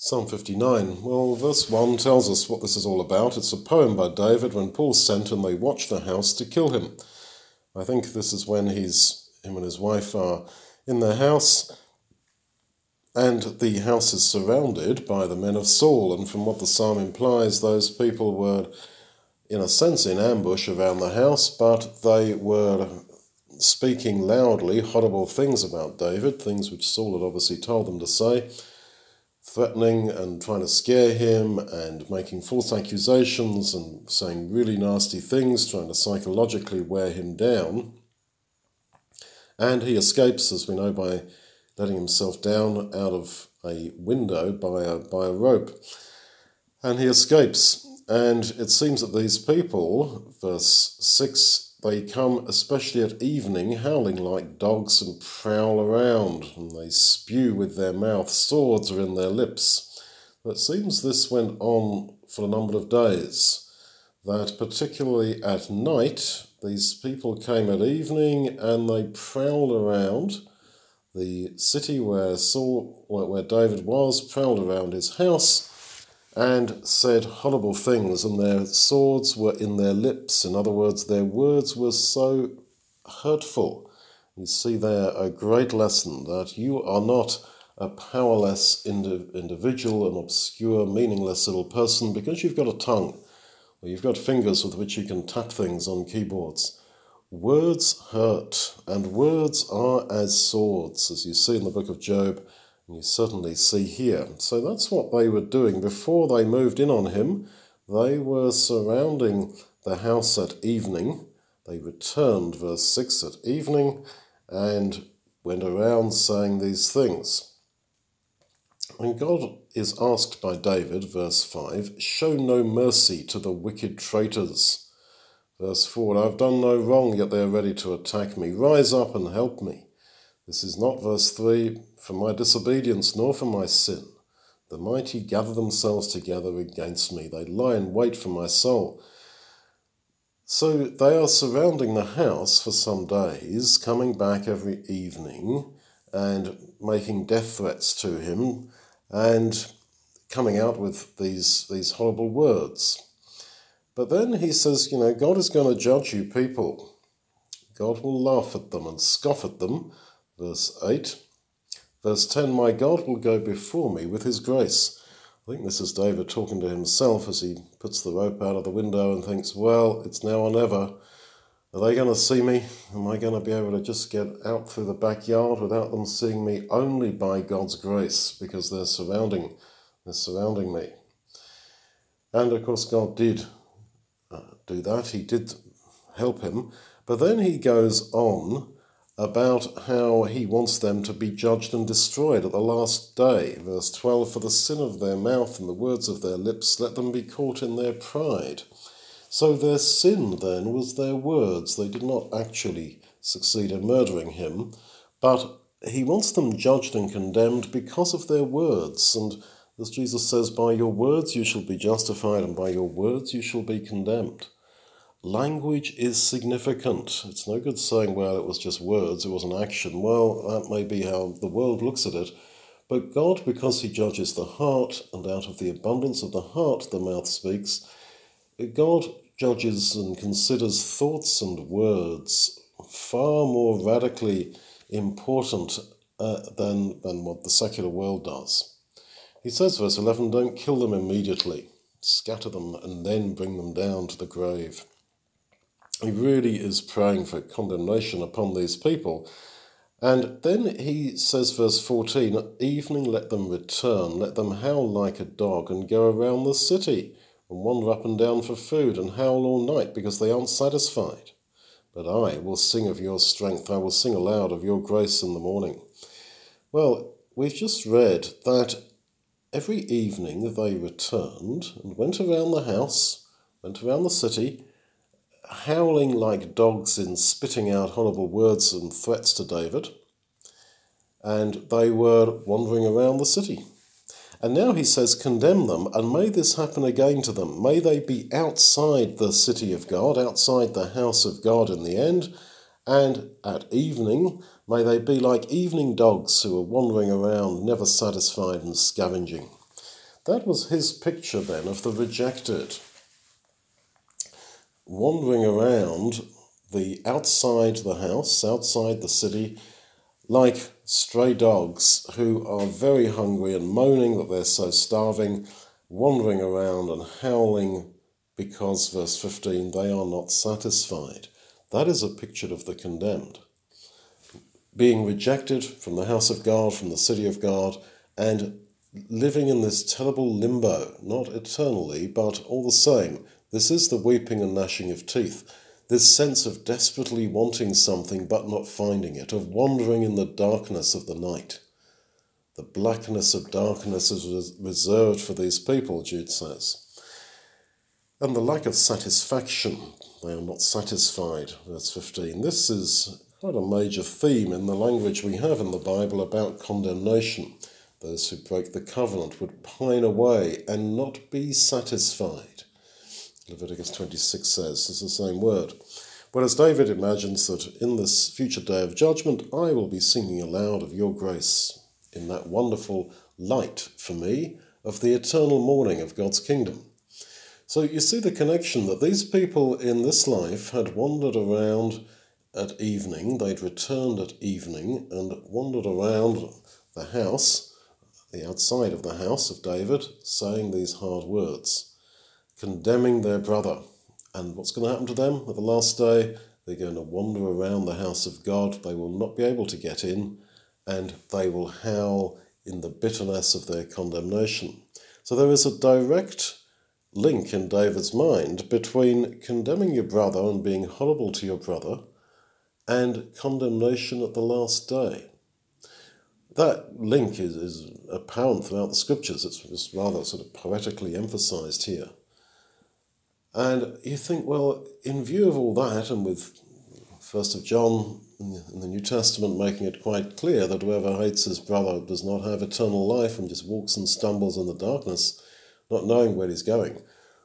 Psalm 59. Well, verse 1 tells us what this is all about. It's a poem by David when Paul's sent and they watch the house to kill him. I think this is when him and his wife are in their house, and the house is surrounded by the men of Saul. And from what the psalm implies, those people were, in a sense, in ambush around the house, but they were speaking loudly horrible things about David, things which Saul had obviously told them to say, threatening and trying to scare him and making false accusations and saying really nasty things, trying to psychologically wear him down. And he escapes, as we know, by letting himself down out of a window by a rope. And he escapes. And it seems that these people, verse 6, they come especially at evening, howling like dogs and prowl around, and they spew with their mouth, swords are in their lips. But it seems this went on for a number of days, that particularly at night, these people came at evening and they prowled around the city where David was, prowled around his house, and said horrible things, and their swords were in their lips. In other words, their words were so hurtful. You see there a great lesson that you are not a powerless individual, an obscure, meaningless little person because you've got a tongue, or you've got fingers with which you can tap things on keyboards. Words hurt, and words are as swords, as you see in the book of Job, and you certainly see here. So that's what they were doing. Before they moved in on him, they were surrounding the house at evening. They returned, verse 6, at evening, and went around saying these things. And God is asked by David, verse 5, show no mercy to the wicked traitors. Verse 4, I've done no wrong, yet they are ready to attack me. Rise up and help me. This is not, verse 3, for my disobedience, nor for my sin. The mighty gather themselves together against me. They lie in wait for my soul. So they are surrounding the house for some days, coming back every evening and making death threats to him and coming out with these horrible words. But then he says, God is going to judge you people. God will laugh at them and scoff at them. Verse 8. Verse 10, my God will go before me with his grace. I think this is David talking to himself as he puts the rope out of the window and thinks, well, it's now or never. Are they going to see me? Am I going to be able to just get out through the backyard without them seeing me? Only by God's grace, because they're surrounding me. And of course God did do that. He did help him. But then he goes on about how he wants them to be judged and destroyed at the last day. Verse 12, for the sin of their mouth and the words of their lips, let them be caught in their pride. So their sin then was their words. They did not actually succeed in murdering him, but he wants them judged and condemned because of their words. And as Jesus says, by your words you shall be justified, and by your words you shall be condemned. Language is significant. It's no good saying, well, it was just words, it was an action. Well, that may be how the world looks at it. But God, because he judges the heart, and out of the abundance of the heart the mouth speaks, God judges and considers thoughts and words far more radically important than what the secular world does. He says, verse 11, don't kill them immediately. Scatter them and then bring them down to the grave. He really is praying for condemnation upon these people. And then he says, verse 14, at evening let them return, let them howl like a dog and go around the city and wander up and down for food and howl all night because they aren't satisfied. But I will sing of your strength, I will sing aloud of your grace in the morning. Well, we've just read that every evening they returned and went around the house, went around the city, howling like dogs and spitting out horrible words and threats to David, and they were wandering around the city. And now he says, condemn them, and may this happen again to them. May they be outside the city of God, outside the house of God in the end, and at evening, may they be like evening dogs who are wandering around, never satisfied and scavenging. That was his picture then of the rejected, wandering around the outside the house, outside the city, like stray dogs who are very hungry and moaning that they're so starving, wandering around and howling because, verse 15, they are not satisfied. That is a picture of the condemned, being rejected from the house of God, from the city of God, and living in this terrible limbo, not eternally, but all the same. This is the weeping and gnashing of teeth, this sense of desperately wanting something but not finding it, of wandering in the darkness of the night. The blackness of darkness is reserved for these people, Jude says. And the lack of satisfaction, they are not satisfied, verse 15. This is quite a major theme in the language we have in the Bible about condemnation. Those who break the covenant would pine away and not be satisfied. Leviticus 26 says, it's the same word. Whereas David imagines that in this future day of judgment, I will be singing aloud of your grace in that wonderful light for me of the eternal morning of God's kingdom. So you see the connection that these people in this life had wandered around at evening, they'd returned at evening and wandered around the house, the outside of the house of David, saying these hard words, condemning their brother. And what's going to happen to them at the last day? They're going to wander around the house of God. They will not be able to get in, and they will howl in the bitterness of their condemnation. So there is a direct link in David's mind between condemning your brother and being horrible to your brother and condemnation at the last day. That link is apparent throughout the scriptures. It's just rather sort of poetically emphasized here. And you think, well, in view of all that, and with 1 John in the New Testament making it quite clear that whoever hates his brother does not have eternal life and just walks and stumbles in the darkness, not knowing where he's going,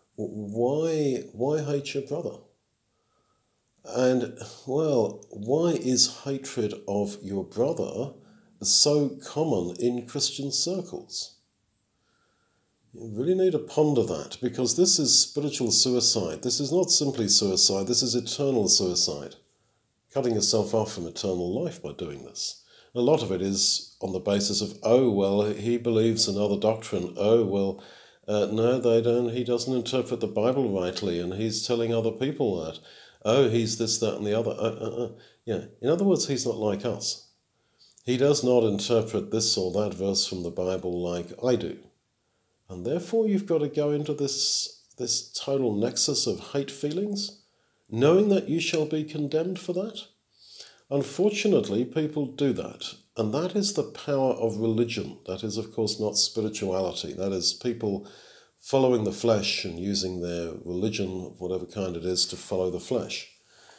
why hate your brother? And, well, why is hatred of your brother so common in Christian circles? You really need to ponder that, because this is spiritual suicide. This is not simply suicide, this is eternal suicide. Cutting yourself off from eternal life by doing this. A lot of it is on the basis of, oh, well, he believes another doctrine. Oh, well, no, they don't. He doesn't interpret the Bible rightly, and he's telling other people that. Oh, he's this, that, and the other. Yeah. In other words, he's not like us. He does not interpret this or that verse from the Bible like I do. And therefore you've got to go into this total nexus of hate feelings, knowing that you shall be condemned for that. Unfortunately, people do that. And that is the power of religion. That is, of course, not spirituality. That is people following the flesh and using their religion, of whatever kind it is, to follow the flesh.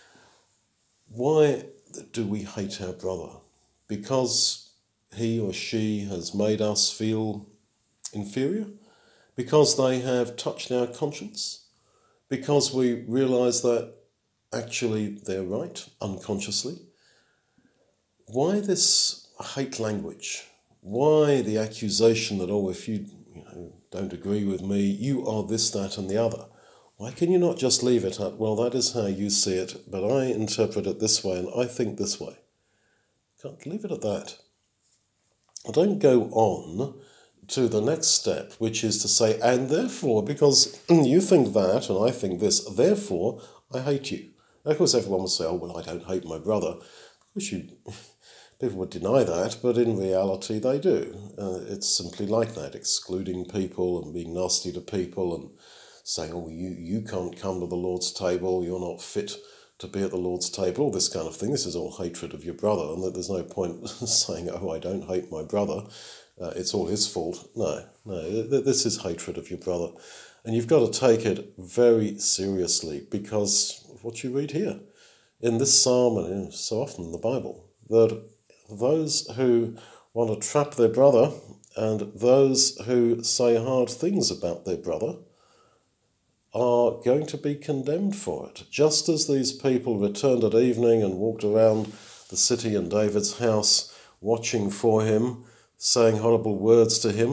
Why do we hate our brother? Because he or she has made us feel inferior? Because they have touched our conscience? Because we realise that actually they're right, unconsciously? Why this hate language? Why the accusation that, oh, if you don't agree with me, you are this, that, and the other? Why can you not just leave it at, well, that is how you see it, but I interpret it this way and I think this way? Can't leave it at that. I don't go on to the next step, which is to say, and therefore, because you think that and I think this, therefore I hate you. Of course, everyone would say, oh, well, I don't hate my brother. Of course, people would deny that, but in reality they do. It's simply like that, excluding people and being nasty to people and saying, oh, you can't come to the Lord's table, you're not fit to be at the Lord's table, all this kind of thing. This is all hatred of your brother, and there's no point saying, oh, I don't hate my brother. It's all his fault. No, this is hatred of your brother. And you've got to take it very seriously because of what you read here in this psalm and so often in the Bible, that those who want to trap their brother and those who say hard things about their brother are going to be condemned for it. Just as these people returned at evening and walked around the city and David's house watching for him, saying horrible words to him,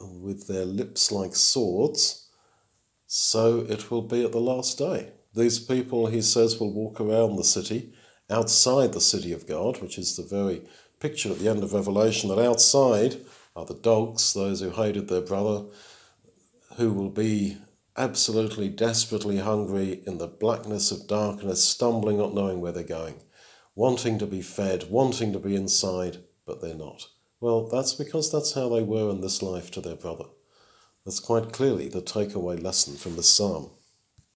with their lips like swords, so it will be at the last day. These people, he says, will walk around the city, outside the city of God, which is the very picture at the end of Revelation, that outside are the dogs, those who hated their brother, who will be absolutely, desperately hungry in the blackness of darkness, stumbling, not knowing where they're going, wanting to be fed, wanting to be inside, but they're not. Well, that's because that's how they were in this life to their brother. That's quite clearly the takeaway lesson from this psalm.